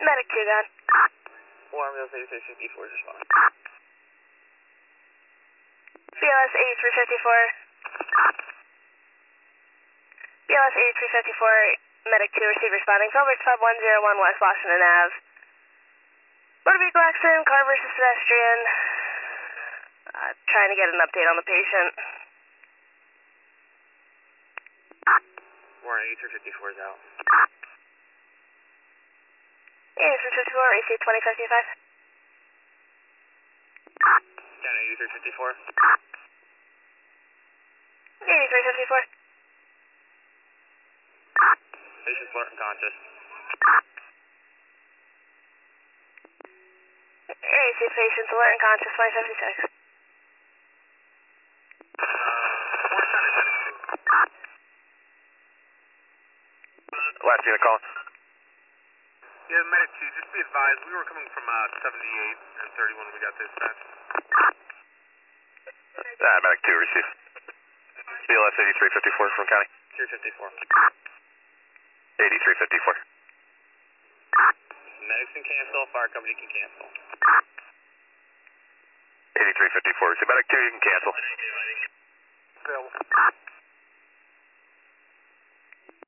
Medic 2, gone. Warm Wheels 8354 is responding. BLS 8354. BLS 8354, Medic 2, receive responding. Filbert Pub 101 West Washington Ave. Motor vehicle accident, car versus pedestrian. Trying to get an update on the patient. Warren 8354 is out. 8354, AC 2525. Down 8354. 8354. Patient's alert and conscious. AC patient's alert and conscious, 2056. Last unit calling. Yeah, Medic 2, just be advised, we were coming from 78 and 31 when we got dispatched. Medic 2, receive. BLS 8354 from County. 354. 8354. Medics can cancel, fire company can cancel. 8354. So Medic 2, you can cancel. Available.